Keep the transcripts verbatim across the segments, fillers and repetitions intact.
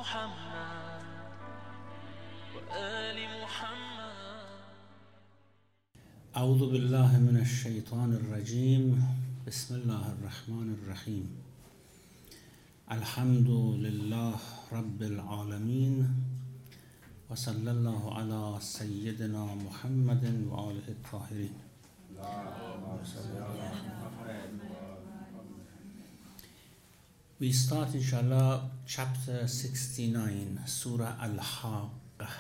محمد وآل محمد. أعوذ بالله من الشيطان الرجيم. بسم الله الرحمن الرحيم. الحمد لله رب العالمين وصلى الله على سيدنا محمد وآله الطاهرين. We start inshallah chapter sixty-nine, Surah Al-Haqqah.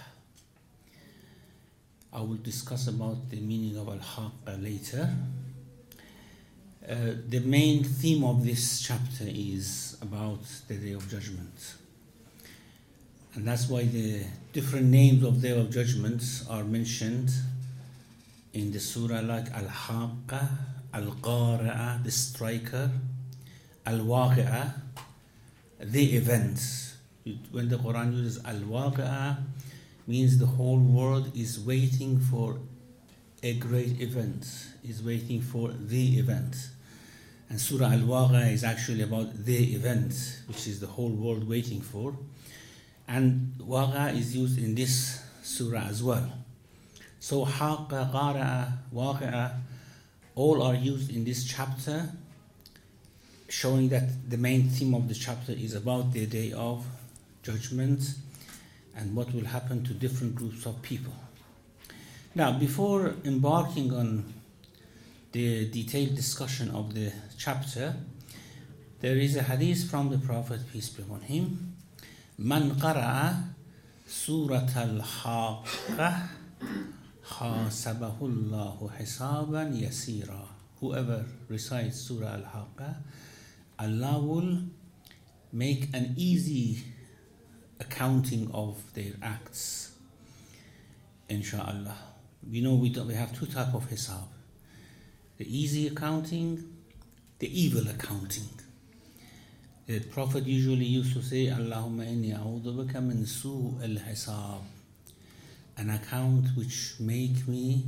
I will discuss about the meaning of Al-Haqqah later. Uh, the main theme of this chapter is about the Day of Judgment. And that's why the different names of Day of Judgment are mentioned in the surah, like Al-Haqqah, Al-Qari'ah, the striker, Al-Waqi'ah, the event. When the Quran uses Al-Waqi'ah, means the whole world is waiting for a great event, is waiting for the event. And Surah Al-Waqi'ah is actually about the event, which is the whole world waiting for. And Waqi'ah is used in this surah as well. So Haqqa, Qari'ah, Waqi'ah, all are used in this chapter, showing that the main theme of the chapter is about the Day of Judgment and what will happen to different groups of people. Now, before embarking on the detailed discussion of the chapter, there is a hadith from the Prophet, peace be upon him. Man qara'a surat al-Haqqah hasabahu Allahu hisaban yasira. Whoever recites Surah Al-Haqqah, Allah will make an easy accounting of their acts, insha'Allah. We know we, we have two types of hisab. The easy accounting, the evil accounting. The Prophet usually used to say, Allahumma inni a'udhu bika min su' al-hisab. An account which make me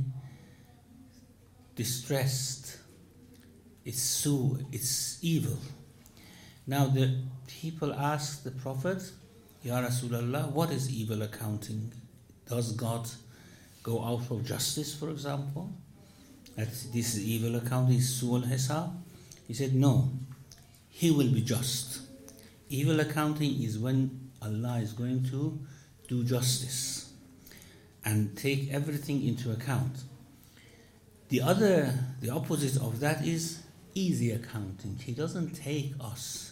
distressed. It's su', it's evil. Now the people ask the Prophet, Ya Rasulallah, what is evil accounting? Does God go out of justice, for example? That this is evil accounting, is su' al-hisab? He said, no, He will be just. Evil accounting is when Allah is going to do justice and take everything into account. The other, the opposite of that is easy accounting. He doesn't take us,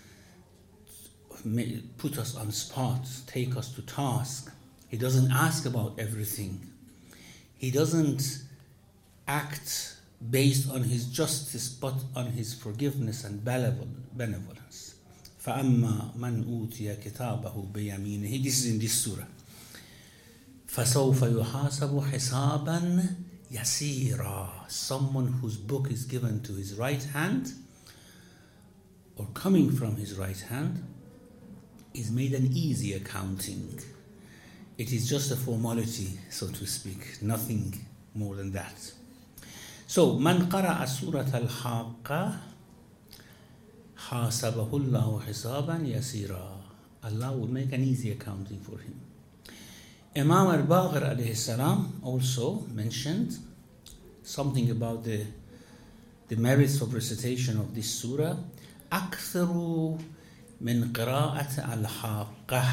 put us on spot, take us to task. He doesn't ask about everything. He doesn't act based on His justice, but on His forgiveness and benevolence. فَأَمَّا مَنْ أُوتِيَ كِتَابَهُ بِيَمِينِهِ. This is in this surah. فَسَوْفَ يُحَاسَبُ حِسَابًا يَسِيرًا. Someone whose book is given to his right hand, or coming from his right hand, is made an easy accounting. It is just a formality, so to speak, nothing more than that. So, man qara'a surat al-Haqqah hasabahu Allahu hisaban yasira. Allah will make an easy accounting for him. Imam al-Baqir alayhi salam also mentioned something about the the merits of recitation of this surah. أكثر من قراءة الحاقة.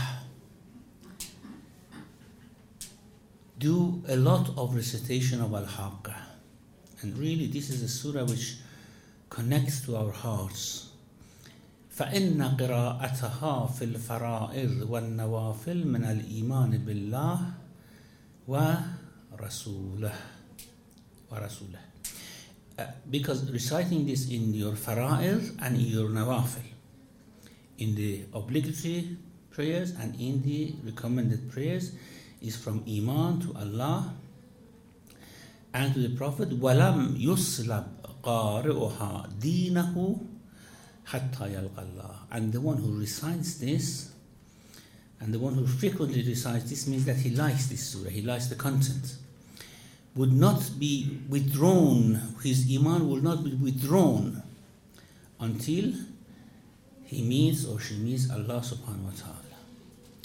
Do a lot of recitation of Al-Haqqah. And really this is a surah which connects to our hearts. فإن قراءتها في الفرائض والنوافل من الإيمان بالله ورسوله ورسوله. Uh, because reciting this in your fara'id and in your nawafil, in the obligatory prayers and in the recommended prayers, is from Iman to Allah and to the Prophet. وَلَمْ يُسْلَبْ قَارِئُهَا دِينَهُ حَتَّى يَلْقَى اللَّهِ. And the one who recites this, and the one who frequently recites this, means that he likes this surah, he likes the content, would not be withdrawn, his Iman will not be withdrawn until he meets or she meets Allah subhanahu wa ta'ala.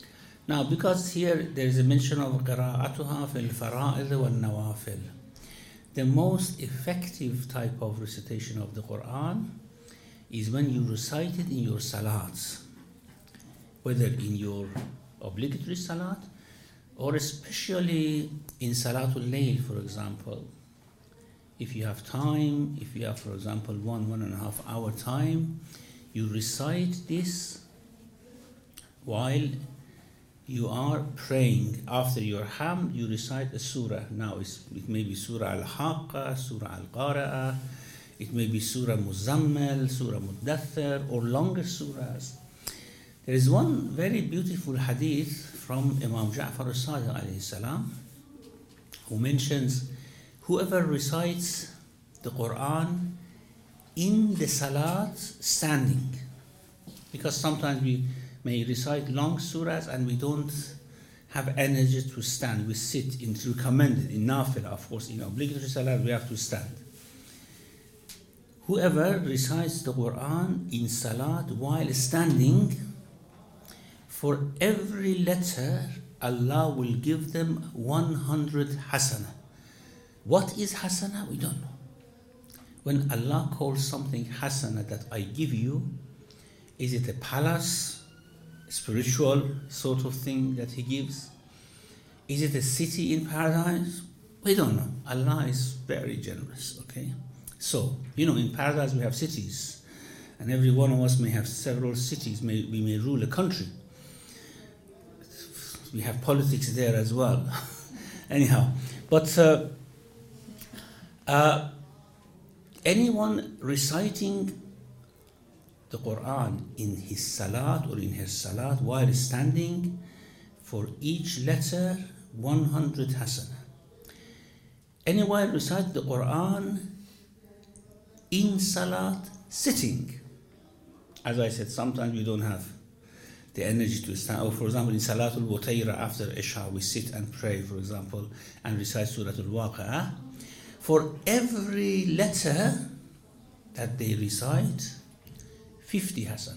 Now, because here there is a mention of قراءتها في الفرائض والنوافل, the most effective type of recitation of the Quran is when you recite it in your salats, whether in your obligatory salat or especially in Salatul Layl, for example. If you have time, if you have, for example, one, one and a half hour time, you recite this while you are praying. After your hamd, you recite a surah. Now, it's, it may be Surah Al-Haqqa, Surah Al-Qari'ah, it may be Surah Muzammil, Surah Muddathir, or longer surahs. There is one very beautiful hadith from Imam Ja'far al-Sadiq alayhi salam, who mentions whoever recites the Quran in the salat standing, because sometimes we may recite long surahs and we don't have energy to stand. We sit. It's recommended in nafila, of course. In obligatory salat we have to stand. Whoever recites the Quran in salat while standing, for every letter Allah will give them one hundred hasana. What is hasana? We don't know. When Allah calls something hasana, that I give you, is it a palace, spiritual sort of thing that He gives? Is it a city in paradise? We don't know. Allah is very generous, okay? So, you know, in paradise we have cities, and every one of us may have several cities. May, we may rule a country. We have politics there as well. Anyhow, but uh, uh, anyone reciting the Quran in his salat or in her salat while standing, for each letter one hundred hasana. Anyone recite the Quran in salat sitting, as I said, sometimes we don't have the energy to stand. Or for example, in Salatul Butayra after Isha, we sit and pray, for example, and recite Suratul Waqi'ah. For every letter that they recite, fifty hasan.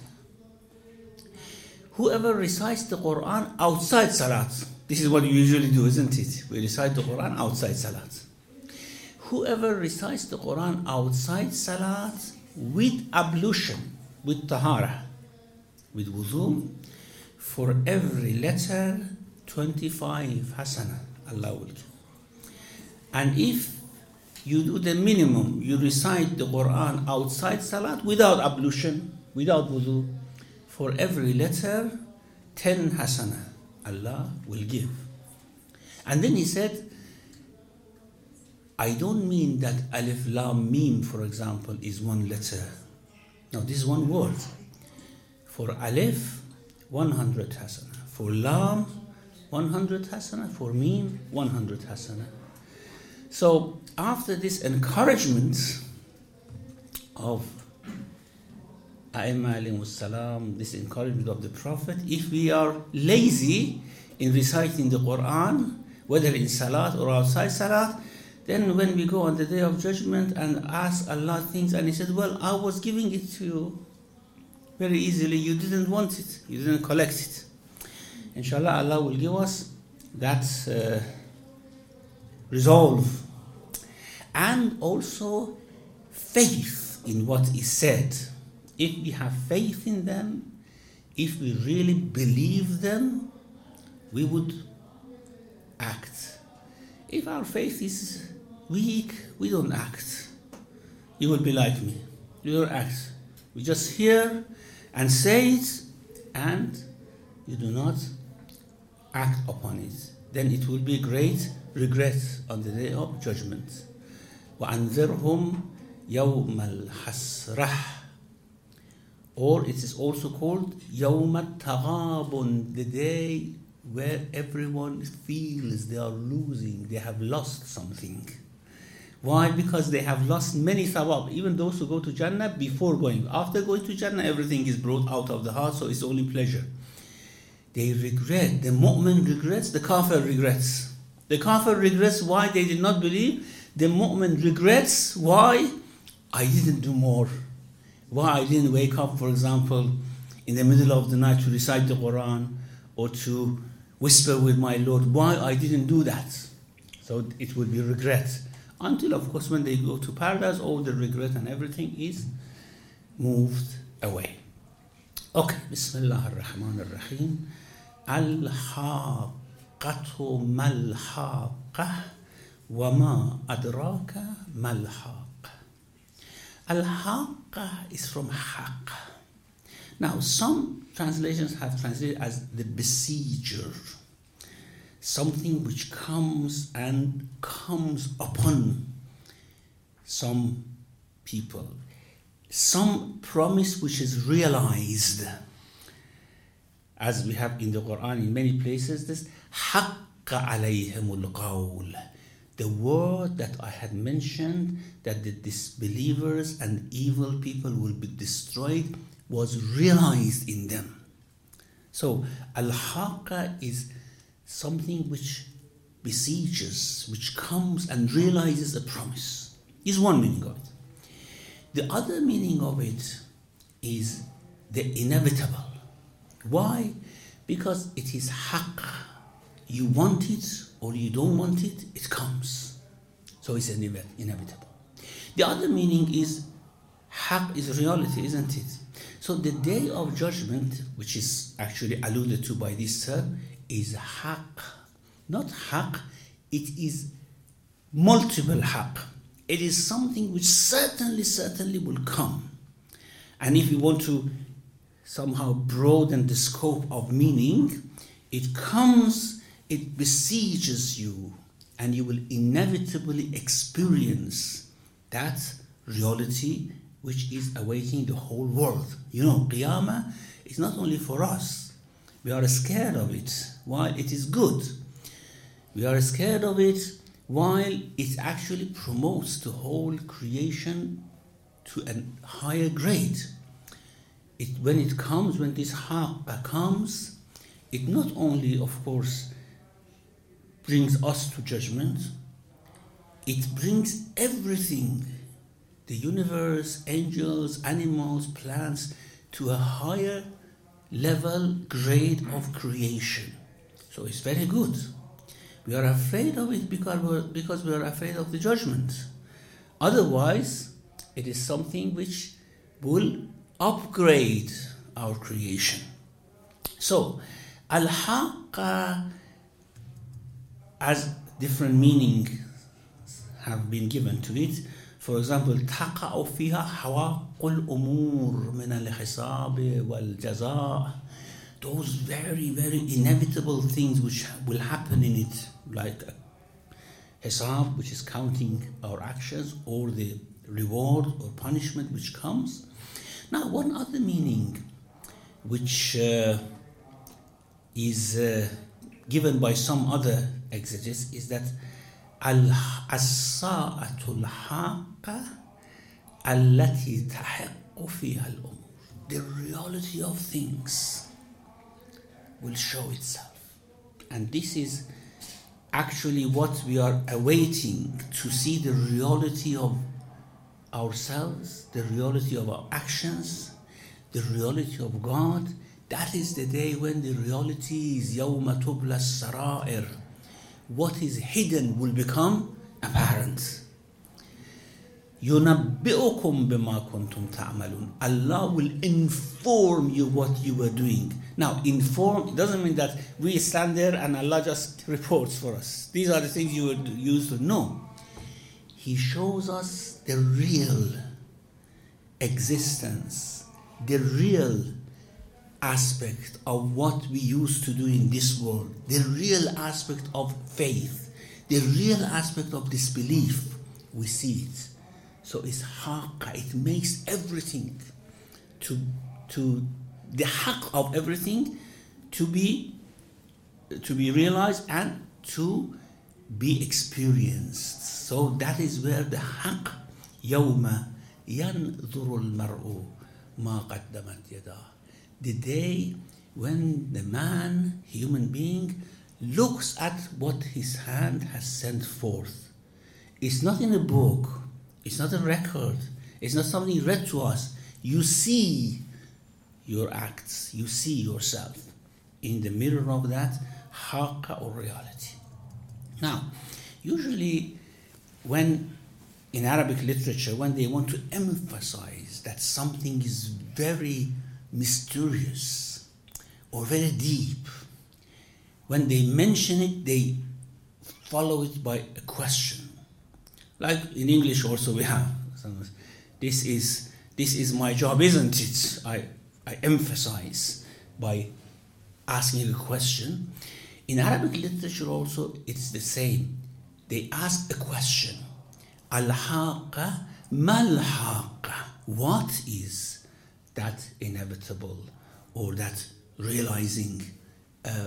Whoever recites the Quran outside Salat, this is what you usually do, isn't it? We recite the Quran outside Salat. Whoever recites the Quran outside Salat with ablution, with tahara, with wudu, for every letter, twenty-five hasana Allah will give. And if you do the minimum, you recite the Quran outside Salat without ablution, without wudu, for every letter, ten hasana Allah will give. And then he said, I don't mean that alif lam mim, for example, is one letter. No, this is one word. For alif, one hundred hasana. For lam, one hundred hasana. For mim, one hundred hasana. So after this encouragement of A'imma alayhimus salam, this encouragement of the Prophet, if we are lazy in reciting the Quran, whether in salat or outside salat, then when we go on the Day of Judgment and ask Allah things, and He said, well, I was giving it to you very easily, you didn't want it, you didn't collect it. Inshallah, Allah will give us that uh, resolve, and also faith in what is said. If we have faith in them, if we really believe them, we would act. If our faith is weak, we don't act. You will be like me. You don't act. We just hear and say it, and you do not act upon it. Then it will be great regret on the Day of Judgment. وَأَنذِرْهُمْ يَوْمَ الْحَسْرَةِ, or it is also called يَوْمَ التَّغَابُنِ, the day where everyone feels they are losing, they have lost something. Why? Because they have lost many thawab. Even those who go to Jannah before going. After going to Jannah, everything is brought out of the heart, so it's only pleasure. They regret. The mu'min regrets, the kafir regrets. The kafir regrets why they did not believe. The mu'min regrets why I didn't do more. Why I didn't wake up, for example, in the middle of the night to recite the Quran, or to whisper with my Lord, why I didn't do that? So it would be regret. Until, of course, when they go to paradise, all the regret and everything is moved away. Okay, Bismillah ar-Rahman ar-Rahim. Al-Haqqatu mal-Haqqah wa ma adraka mal-Haqq. Al-Haqqah is from Haqq. Now, some translations have translated as the besieger, something which comes and comes upon some people, some promise which is realized, as we have in the Quran in many places, this حَقَّ عَلَيْهِمُ الْقَوْلِ, the word that I had mentioned, that the disbelievers and evil people will be destroyed, was realized in them. So al-haqqa is something which besieges, which comes and realizes a promise, is one meaning of it. The other meaning of it is the inevitable. Why? Because it is haqq. You want it or you don't want it, it comes. So it's inevitable. The other meaning is haqq is reality, isn't it? So the day of judgment, which is actually alluded to by this term, is haqq. Not haqq, it is multiple haqq. It is something which certainly, certainly will come. And if you want to somehow broaden the scope of meaning, it comes, it besieges you, and you will inevitably experience that reality which is awaiting the whole world. You know, Qiyamah is not only for us. We are scared of it while it is good. We are scared of it while it actually promotes the whole creation to a higher grade. It, when it comes, when this haqq comes, it not only, of course, brings us to judgment, it brings everything, the universe, angels, animals, plants, to a higher level, grade of creation. So it's very good. We are afraid of it because we're, because we are afraid of the judgment. Otherwise, it is something which will upgrade our creation. So, al-haqqa, as different meanings have been given to it. For example, تقع فيها حواق الأمور من الحساب والجزاء. Those very, very inevitable things which will happen in it, like hisab, which is counting our actions, or the reward or punishment which comes. Now, one other meaning which uh, is uh, given by some other exegetes is that as-sa'atul haqqa allati tahiqqu fiha al-umur. The reality of things will show itself. And this is actually what we are awaiting, to see the reality of ourselves, the reality of our actions, the reality of God. That is the day when the reality is يَوْمَ تُبْلَى السَّرَائِرِ. What is hidden will become apparent. يُنَبِّئُكُمْ بِمَا كُنْتُمْ تَعْمَلُونَ. Allah will inform you what you were doing. Now, inform, it doesn't mean that we stand there and Allah just reports for us. These are the things you would use to know. He shows us the real existence, the real aspect of what we used to do in this world, the real aspect of faith, the real aspect of disbelief. We see it. So it's haqq. It makes everything to to the haqq of everything to be to be realized and to be experienced. So that is where the haqq, يَوْمَ يَنْظُرُ الْمَرْءُ مَا قَدَّمَتْ يَدَاهُ. The day when the man, human being, looks at what his hand has sent forth. It's not in a book. It's not a record. It's not something read to us. You see your acts. You see yourself. In the mirror of that, haqqa or reality. Now, usually when in Arabic literature, when they want to emphasize that something is very mysterious or very deep, when they mention it, they follow it by a question. Like in English also we have, this is this is my job, isn't it? I, I emphasize by asking a question. In Arabic literature also, it's the same. They ask a question. Al-haqqa mal-haqqa. What is that inevitable or that realizing uh,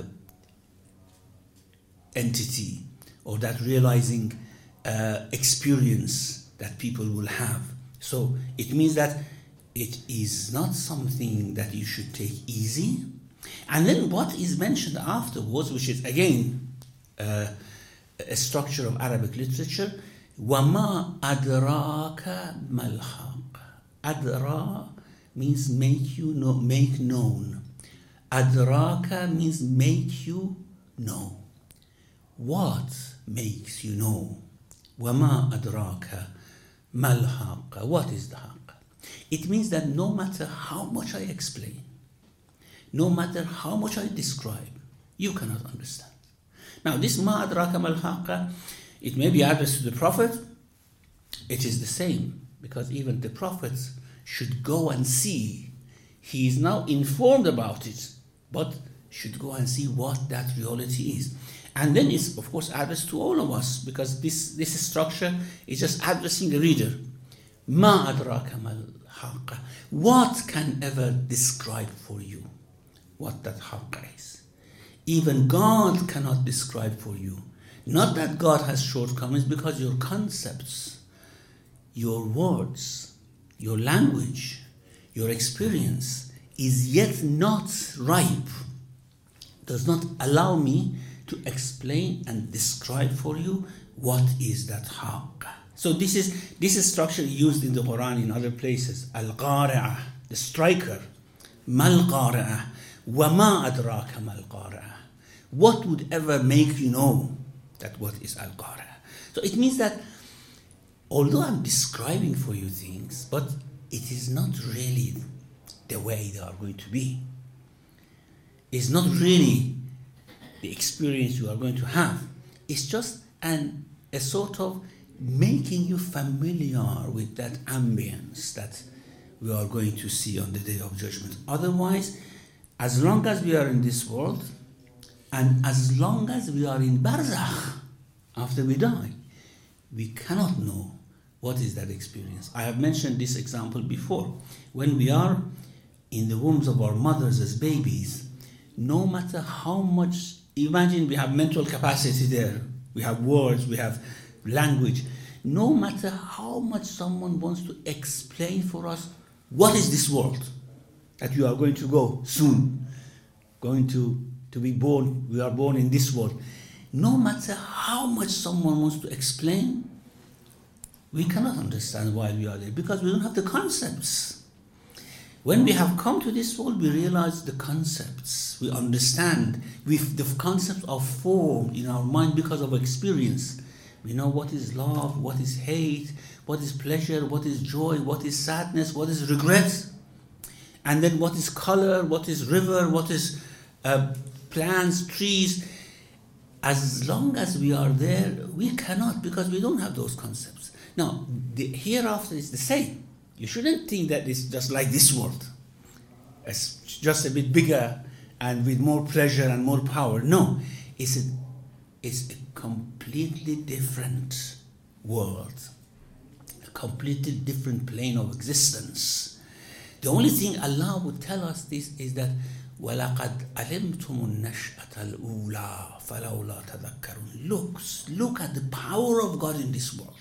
entity or that realizing uh, experience that people will have? So it means that it is not something that you should take easy. And then what is mentioned afterwards, which is again uh, a structure of Arabic literature, وَمَا أَدْرَاكَ مَا الْحَقَّ. Adra means make you know, make known. Adraka means make you know. What makes you know? وَمَا أَدْرَاكَ مَا الْحَقَّ. What is the haqq? It means that no matter how much I explain, no matter how much I describe, you cannot understand. Now, this ma adraka mal haqqa, it may be addressed to the Prophet. It is the same, because even the prophets should go and see. He is now informed about it, but should go and see what that reality is. And then it's, of course, addressed to all of us, because this, this structure is just addressing the reader. Ma adraka mal haqqa. What can ever describe for you what that haqq is? Even God cannot describe for you. Not that God has shortcomings, because your concepts, your words, your language, your experience is yet not ripe, does not allow me to explain and describe for you what is that haqq. So this is this is structure used in the Quran in other places. Al-Qari'ah, the striker. Mal-Qari'ah. وَمَا أَدْرَاكَ مَا الْقَارِعَةُ. What would ever make you know that what is Al-Qari'ah? So it means that although I'm describing for you things, but it is not really the way they are going to be. It's not really the experience you are going to have. It's just an a sort of making you familiar with that ambience that we are going to see on the Day of Judgment. Otherwise, as long as we are in this world, and as long as we are in barzakh, after we die, we cannot know what is that experience. I have mentioned this example before. When we are in the wombs of our mothers as babies, no matter how much, imagine we have mental capacity there, we have words, we have language, no matter how much someone wants to explain for us what is this world that you are going to go soon, going to, to be born, we are born in this world. No matter how much someone wants to explain, we cannot understand why we are there, because we don't have the concepts. When we have come to this world, we realize the concepts, we understand. We, the concepts are formed in our mind because of experience. We know what is love, what is hate, what is pleasure, what is joy, what is sadness, what is regret. And then what is color, what is river, what is uh, plants, trees. As long as we are there, we cannot, because we don't have those concepts. Now, the hereafter is the same. You shouldn't think that it's just like this world. It's just a bit bigger and with more pleasure and more power. No, it's a, it's a completely different world, a completely different plane of existence. The only thing Allah would tell us this is that وَلَقَدْ عَلِمْتُمُ النَّشْأَةَ الْأُولَى فَلَوْلَا تَذَكَّرُونَ. Look, look at the power of God in this world.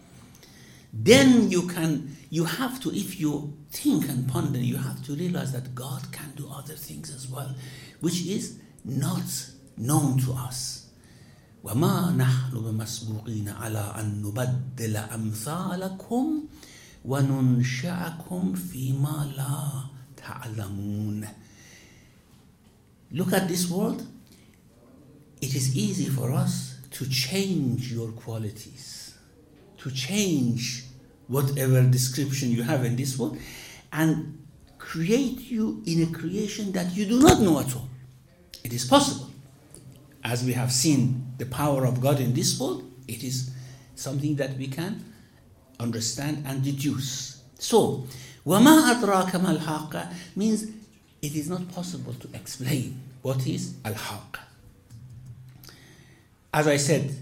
Then you can, you have to, if you think and ponder, you have to realize that God can do other things as well, which is not known to us. وَمَا نَحْنُ بِمَسْبُوقِينَ عَلَىٰ أَن نُبَدِّلَ أَمْثَالَكُمْ وَنُنْشِعَكُمْ فِي مَا لَا تَعْلَمُونَ. Look at this world. it is easy for us to change your qualities, to change whatever description you have in this world, and create you in a creation that you do not know at all. It is possible. As we have seen the power of God in this world, it is something that we can understand and deduce. So, وَمَا أَدْرَاكَ مَا الْحَاقَّةُ means it is not possible to explain what is al-haqq. As I said,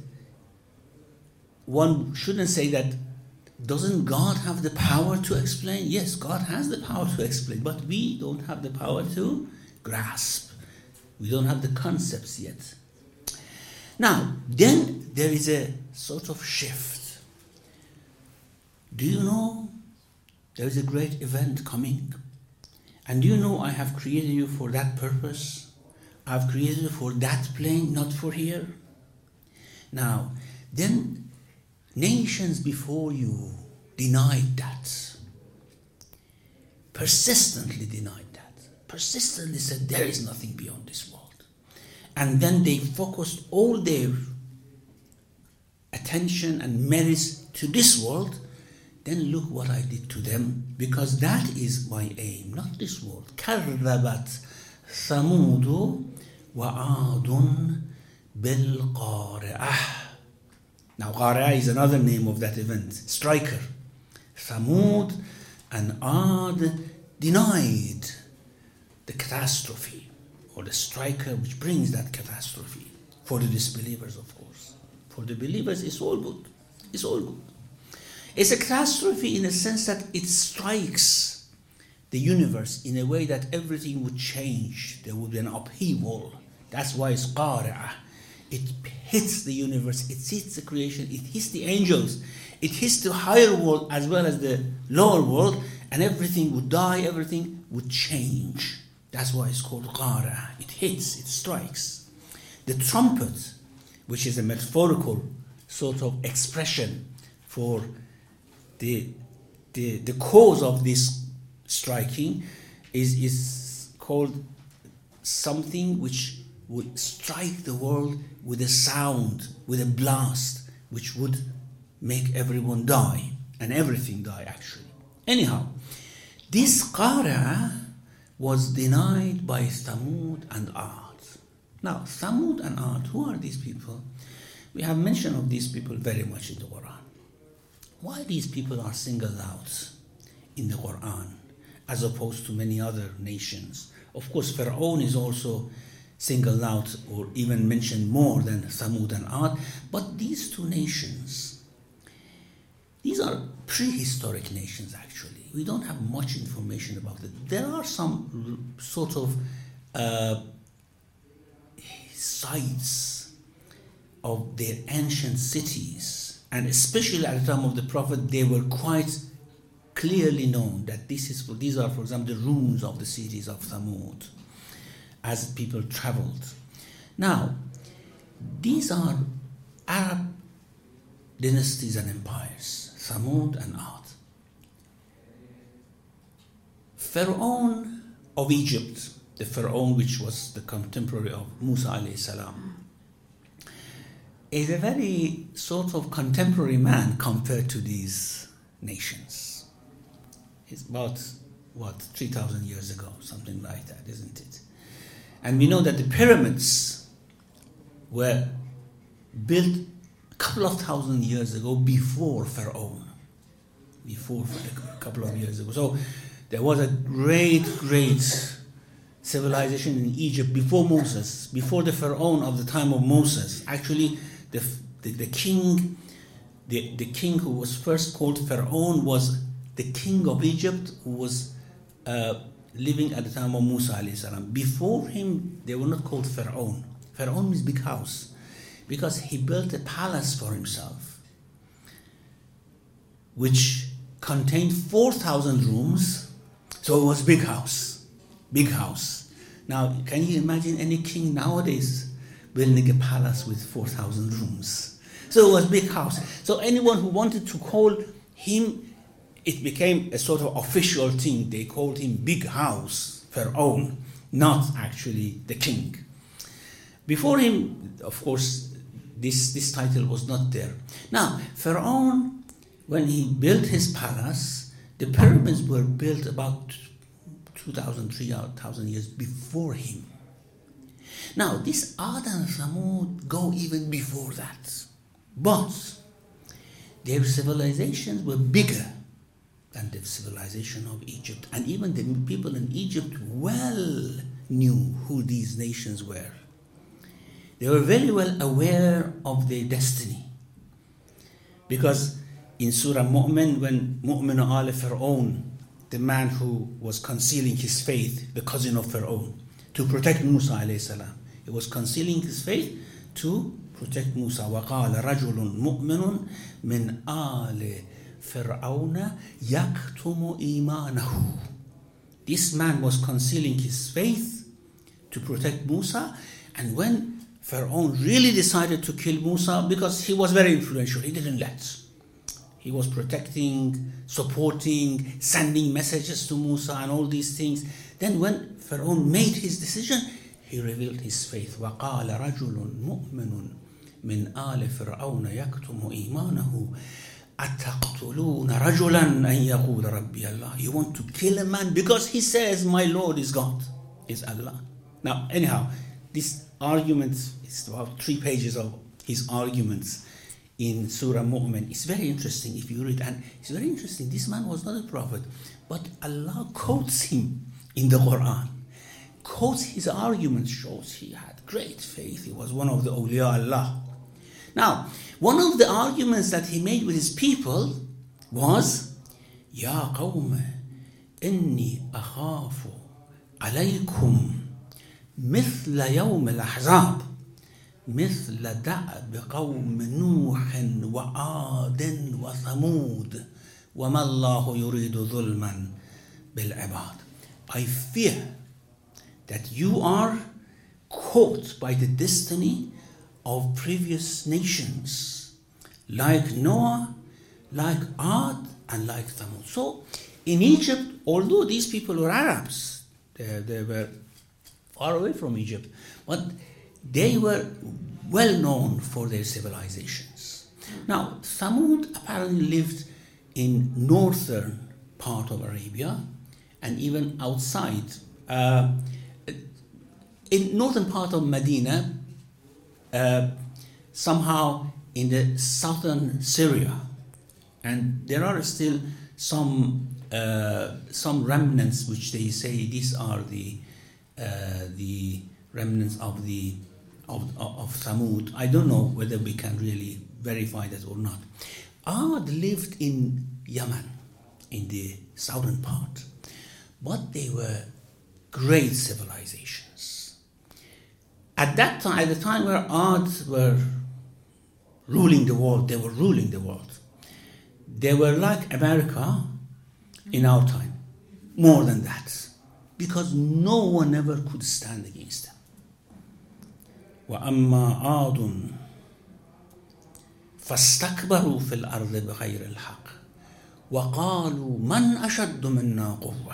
one shouldn't say that, doesn't God have the power to explain? Yes, God has the power to explain, but we don't have the power to grasp. We don't have the concepts yet. Now, then there is a sort of shift. Do you know there is a great event coming? And do you know I have created you for that purpose? I have created you for that plane, not for here. Now, then nations before you denied that. Persistently denied that. Persistently said there is nothing beyond this world. And then they focused all their attention and merits to this world. Then look what I did to them, because that is my aim, not this world. كَذَّبَتْ ثَمُودُ وَعَادٌ بِالْقَارِعَةِ. Now, Qari'ah is another name of that event, striker. Thamud and Ad denied the catastrophe, or the striker which brings that catastrophe. For the disbelievers, of course. For the believers, it's all good. It's all good. It's a catastrophe in the sense that it strikes the universe in a way that everything would change. There would be an upheaval. That's why it's Qari'ah. It hits the universe, it hits the creation, it hits the angels, it hits the higher world as well as the lower world, and everything would die, everything would change. That's why it's called Qari'ah. It hits, it strikes. The trumpet, which is a metaphorical sort of expression for the, the, the cause of this striking, is, is called something which would strike the world with a sound, with a blast, which would make everyone die, and everything die actually. Anyhow, this Qari'ah was denied by Thamud and Ad. Now, Thamud and Ad, who are these people? We have mention of these people very much in the Quran. Why these people are singled out in the Quran, as opposed to many other nations? Of course, Pharaoh is also singled out or even mentioned more than Thamud and Ad, but these two nations, these are prehistoric nations actually. We don't have much information about it. There are some sort of uh, sites of their ancient cities, and especially at the time of the Prophet, they were quite clearly known that this is, these are, for example, the ruins of the cities of Thamud, as people traveled. Now, these are Arab dynasties and empires, Thamud and Ad. Pharaoh of Egypt, the Pharaoh which was the contemporary of Musa alayhi salam, is a very sort of contemporary man compared to these nations. He's about, what, three thousand years ago, something like that, isn't it? And we know that the pyramids were built a couple of thousand years ago before Pharaoh, before a couple of years ago. So there was a great, great civilization in Egypt before Moses, before the Pharaoh of the time of Moses. Actually, the, the, the king, the, the king who was first called Pharaoh was the king of Egypt, who was uh, living at the time of Musa alayhi salam. Before him, they were not called Pharaoh. Pharaoh means big house, because he built a palace for himself, which contained four thousand rooms. So it was big house, big house. Now, can you imagine any king nowadays building a palace with four thousand rooms? So it was big house. So anyone who wanted to call him, it became a sort of official thing. They called him Big House, Pharaoh, not actually the king. Before him, of course, this, this title was not there. Now, Pharaoh, when he built his palace, the pyramids were built about two thousand, three thousand years before him. Now, this Ad and Thamud go even before that. But their civilizations were bigger than the civilization of Egypt. And even the people in Egypt well knew who these nations were. They were very well aware of their destiny. Because in Surah Mu'min, when Mu'min al Fir'aun, the man who was concealing his faith, the cousin of Pharaoh, to protect Musa alayhi salam, he was concealing his faith to protect Musa. وَقَالَ رَجُلٌ مُؤْمِنٌ مِنْ آلِ فِرْعَوْنَ يَكْتُمُ إِيمَانَهُ. This man was concealing his faith to protect Musa, and when Pharaoh really decided to kill Musa, because he was very influential, he didn't let. He was protecting, supporting, sending messages to Musa and all these things. Then when Pharaoh made his decision, he revealed his faith. وَقَالَ رَجُلٌ مُؤْمِنٌ مِنْ آلِ فِرْعَوْنَ يَكْتُمُ إِيمَانَهُ أَتَقْتُلُونَ رَجُلًا أَنْ يَقُولَ رَبِّيَ اللَّهِ. You want to kill a man because he says, my Lord is God, is Allah. Now, anyhow, this argument is about three pages of his arguments in Surah Mu'min. It's very interesting if you read, and it's very interesting. This man was not a prophet, but Allah quotes him in the Quran. Quotes his arguments, shows he had great faith. He was one of the awliya Allah. Now, one of the arguments that he made with his people was, Ya qawm, inni akhafu alaykum mithla yawm al-ahzab, مثل دأب قوم نوح وعاد وثمود وما الله يريد ظلما بالعباد. I fear that you are caught by the destiny of previous nations, like Noah, like Ad, and like Thamud. So, in Egypt, although these people were Arabs, they, they were far away from Egypt, but they were well known for their civilizations. Now, Thamud apparently lived in northern part of Arabia and even outside. Uh, in northern part of Medina, uh, somehow in the southern Syria. And there are still some uh, some remnants which they say these are the uh, the remnants of the Of, of Thamud. I don't know whether we can really verify that or not. Ad lived in Yemen, in the southern part, but they were great civilizations. At that time, at the time where Ad were ruling the world, they were ruling the world. They were like America in our time, more than that, because no one ever could stand against them. وَأَمَّا عَادٌ فَاسْتَكْبَرُوا فِي الْأَرْضِ بِغَيْرِ الْحَقِّ وَقَالُوا مَنْ أَشَدُّ مِنَّا قُوَّةً.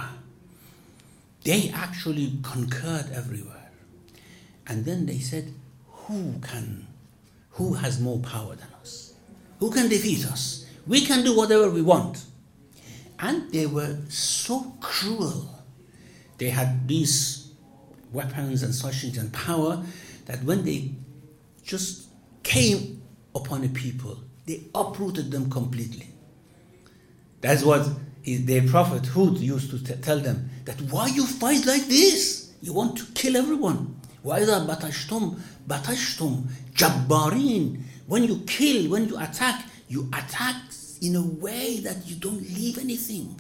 They actually conquered everywhere. And then they said, who can, who has more power than us? Who can defeat us? We can do whatever we want. And they were so cruel. They had these weapons and such things and power that when they just came upon a people, they uprooted them completely. That's what their prophet Hud used to t- tell them, that why you fight like this? You want to kill everyone. وَإِذَا بَطَشْتُمْ بَطَشْتُمْ جَبَّارِينَ. When you kill, when you attack, you attack in a way that you don't leave anything.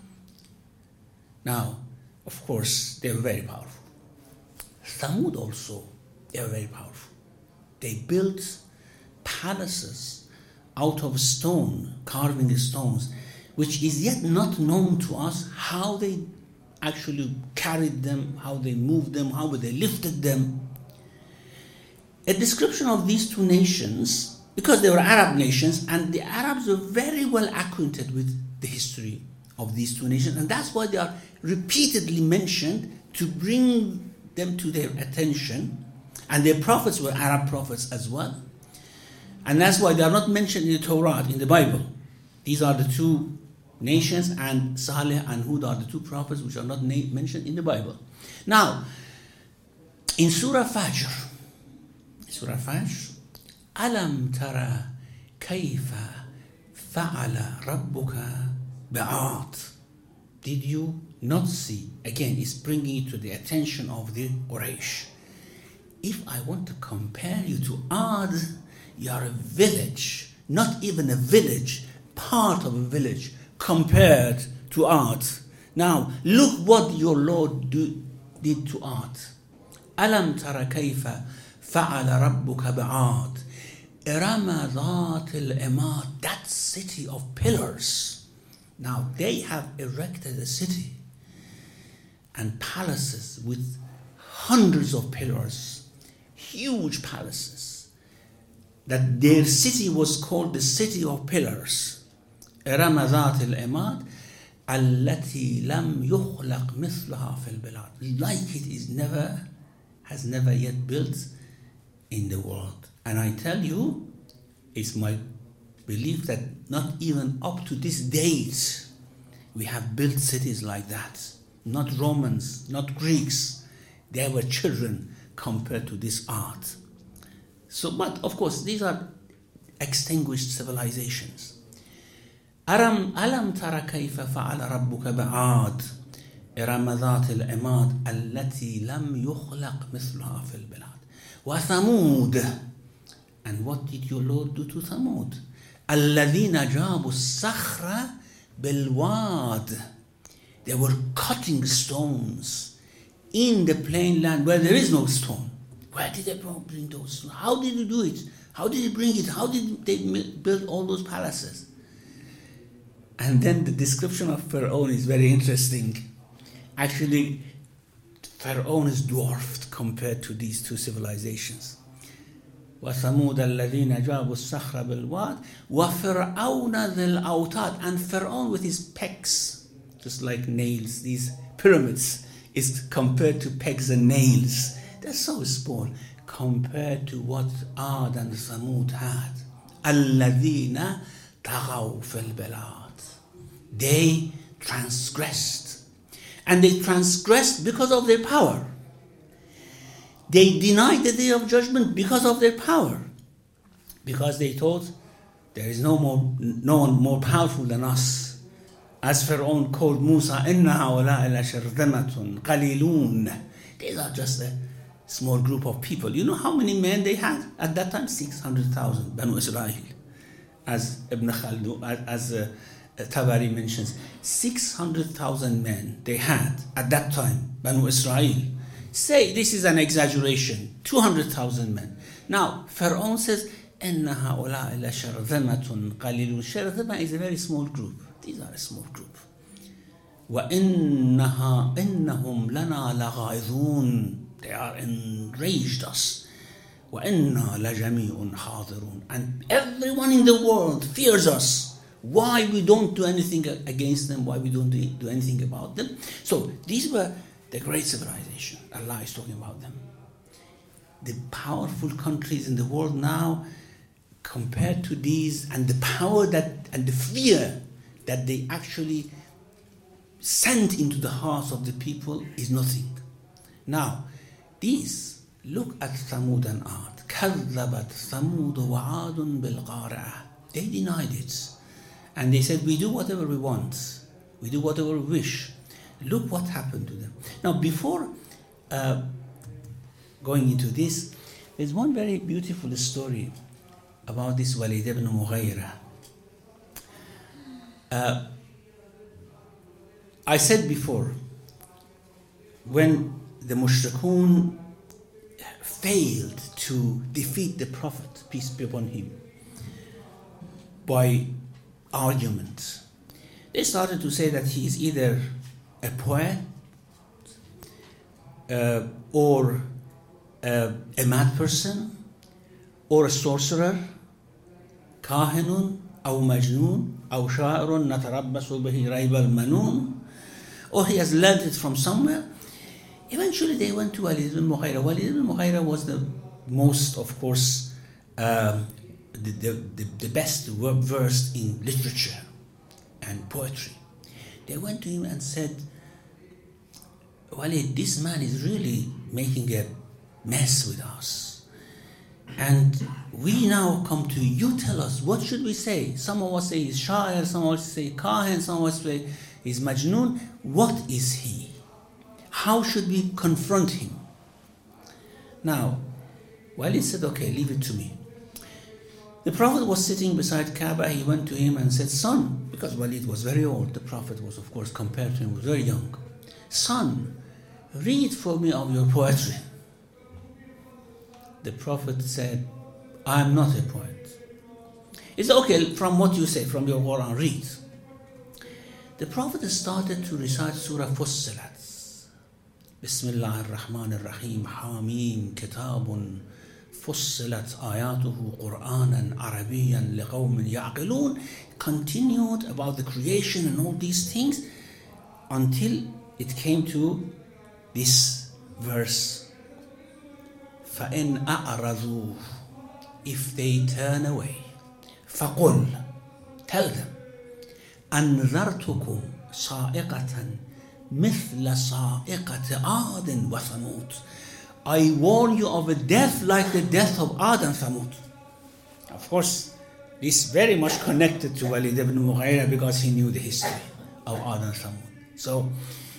Now, of course, they were very powerful. Thamud also, they were very powerful. They built palaces out of stone, carving stones, which is yet not known to us how they actually carried them, how they moved them, how they lifted them. A description of these two nations, because they were Arab nations, and the Arabs were very well acquainted with the history of these two nations, and that's why they are repeatedly mentioned to bring them to their attention And their prophets were Arab prophets as well. And that's why they are not mentioned in the Torah, in the Bible. These are the two nations, and Saleh and Hud are the two prophets which are not na- mentioned in the Bible. Now, in Surah Fajr, Surah Fajr, Alam tara kayfa fa'ala rabbuka bi'ad. Did you not see? Again, it's bringing it to the attention of the Quraysh. If I want to compare you to Ad, you are a village, not even a village, part of a village, compared to Ad. Now, look what your Lord do, did to Ad. Alam tara kayfa fa'ala rabbuka bi'ad. Irama dhat al-imad, that city of pillars. Now, they have erected a city and palaces with hundreds of pillars, huge palaces, that their city was called the city of pillars. إرم ذات العماد التي لم يخلق مثلها في البلاد. Like it is never, has never yet built in the world. And I tell you, it's my belief that not even up to this date we have built cities like that. Not Romans, not Greeks. They were children compared to this art. So, but of course, these are extinguished civilizations. ألم ألم ترى كيف فعل ربك بعاد إرم ذات العماد التي لم يخلق مثلها في البلاد وثمود. And what did your Lord do to Thamud? الذين جابوا الصخر بالواد. They were cutting stones in the plain land where there is no stone. Where did they bring those stones? How did you do it? How did you bring it? How did they build all those palaces? And then the description of Pharaoh is very interesting. Actually, Pharaoh is dwarfed compared to these two civilizations. وَثَمُودَ الَّذِينَ جَابُوا الصَّخْرَ بِالْوَادِ وَفِرْعَوْنَ ذِي الْأَوْتَادِ. And Pharaoh with his pegs, just like nails, these pyramids, is compared to pegs and nails. They're so small compared to what Ad and Thamud had. الَّذِينَ طَغَوْا فِي الْبِلَادِ. They transgressed. And they transgressed because of their power. They denied the day of judgment because of their power. Because they thought there is no more, no one more powerful than us. As Pharaoh called Musa, إِنَّ هَؤُلَاءِ لَشِرْذِمَةٌ قَلِيلُونَ. These are just a small group of people. You know how many men they had at that time? six hundred thousand, Banu Israel. As Ibn Khaldun, as uh, Tabari mentions, six hundred thousand men they had at that time, Banu Israel. Say this is an exaggeration, two hundred thousand men. Now, Pharaoh says, إِنَّ هَؤُلَاءِ لَشَرْذِمَةٌ قَلِيلُونَ. Shardhima is a very small group. These are a small group. وَإِنَّهَا إِنَّهُمْ لَنَا لَغَائِظُونَ. They are enraged us. وَإِنَّا لَجَمِيعٌ حَاضِرُونَ. And everyone in the world fears us. Why we don't do anything against them, why we don't do anything about them. So these were the great civilization. Allah is talking about them. The powerful countries in the world now, compared to these, and the power that and the fear that they actually sent into the hearts of the people is nothing. Now, these, look at Thamud and Ad. كَذَّبَتْ ثَمُودُ وَعَادٌ بِالْقَارِعَةِ. They denied it. And they said, we do whatever we want. We do whatever we wish. Look what happened to them. Now, before uh, going into this, there's one very beautiful story about this Walid ibn Mughayra. Uh, I said before, when the mushrikun failed to defeat the Prophet, peace be upon him, by argument, they started to say that he is either a poet uh, or uh, a mad person or a sorcerer, kahinun أو مجنون أو شاعر نتربص به ريب المنون, or he has learned it from somewhere. Eventually they went to Walid ibn Mughayra. Walid ibn Mughayra was the most, of course, um, the, the, the, the best versed in literature and poetry. They went to him and said, Walid, this man is really making a mess with us. And we now come to you, you tell us, what should we say? Some of us say he's Sha'ir, some of us say Kahin, some of us say he's Majnoon. What is he? How should we confront him? Now, Walid said, okay, leave it to me. The Prophet was sitting beside Kaaba. He went to him and said, son, because Walid was very old. The Prophet was, of course, compared to him, was very young. Son, read for me of your poetry. The Prophet said, I am not a poet. He said, okay, from what you say, from your Quran, read. The Prophet started to recite Surah Fussilat. Bismillah ar-Rahman ar-Rahim, Hamim, Kitabun, Fussilat ayatuhu Qur'anan Arabiyan liqawmin ya'qilun. Continued about the creation and all these things until it came to this verse. فَإِنْ أَعْرَضُوا, if they turn away, فَقُلْ, tell them, أَنْذَرْتُكُمْ صَائِقَةً مِثْلَ صَائِقَةِ عَادٍ وَثَمُودٍ. I warn you of a death like the death of Ad and Thamud. Of course, this is very much connected to Walid ibn Mughira because he knew the history of Ad and Thamud. So,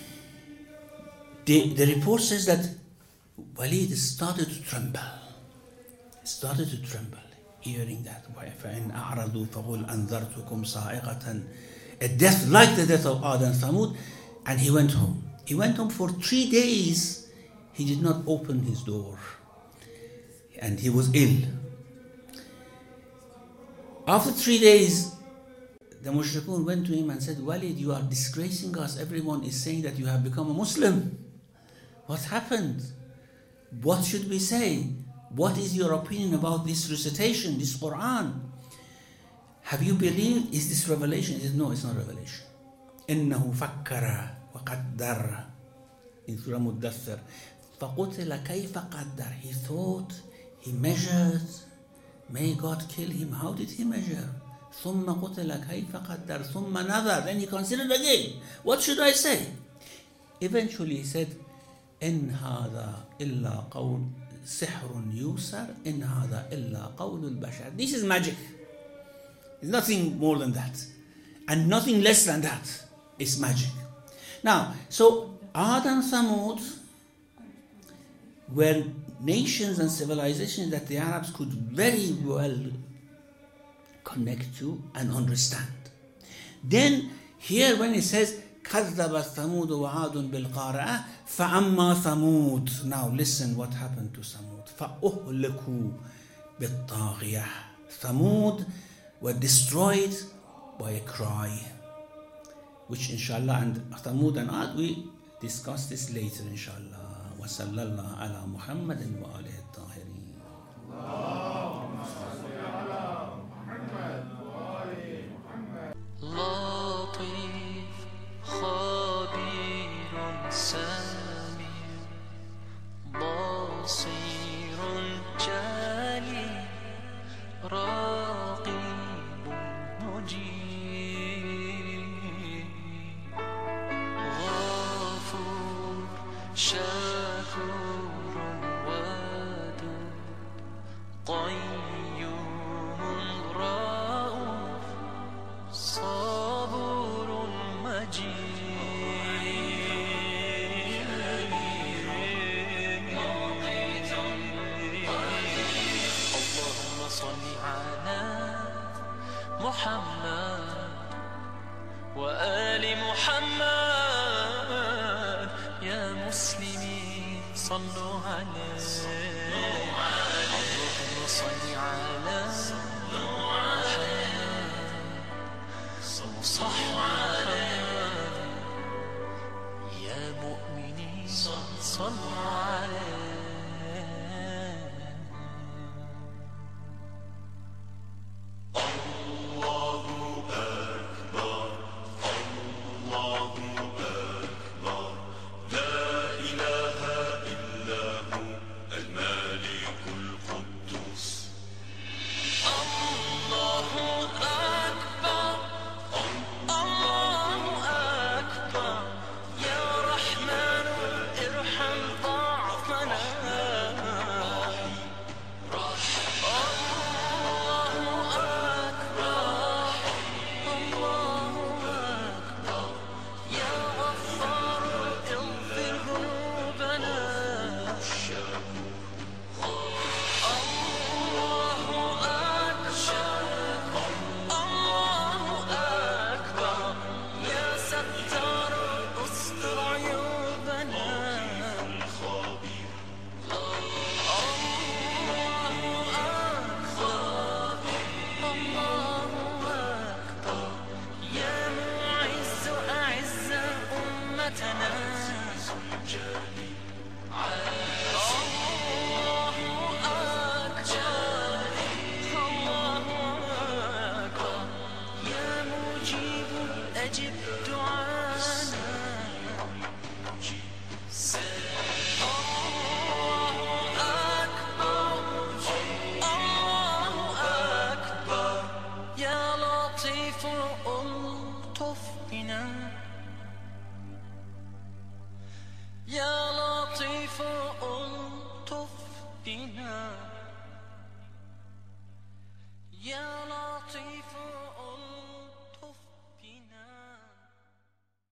the, the report says that Walid started to tremble. Started to tremble, hearing that. فَإِنْ أَعْرَضُوا فَقُلْ أَنذَرْتُكُمْ صَاعِقَةً, a death like the death of Ad and Thamud. And he went home. He went home for three days. He did not open his door. And he was ill. After three days, the mushrikun went to him and said, Walid, you are disgracing us. Everyone is saying that you have become a Muslim. What happened? What should we say? What is your opinion about this recitation, this Quran? Have you believed? Is this revelation? He said, no, it's not revelation. إِنَّهُ فَكَّرَ وَقَدَّرَ in Surah Muddathir. فَقُتِلَ كَيْفَ قَدَّرَ. He thought, he measured. May God kill him. How did he measure? ثُمَّ قُتِلَ كَيْفَ قَدَّرَ ثُمَّ نَظَرَ. Then he considered again. What should I say? Eventually he said, إن هذا إلا قول سحر يوسر إن هذا إلا قول البشر. This is magic. It's nothing more than that. And nothing less than that. It's magic. Now, so Ad and Thamud were nations and civilizations that the Arabs could very well connect to and understand. Then here when it says كذب ثمود وعاد بالقارعة فأما ثمود. Now listen what happened to Thamud. فأهلكوا بالطاغية. Thamud were destroyed by a cry, which inshallah, and Thamud and Ad, we discuss this later inshallah. وصلى الله على محمد وآله الطاهرين. اللهم صل على محمد وآل محمد. لطيف خبير سميع بصير جليل رقيب مجيب غفور شكور ودود قيوم رؤوف صبور مجيد اللهم صل على محمد وآل محمد يا مسلمين صلوا عليه اللهم صل على محمد وصحبه يا مؤمنين صلوا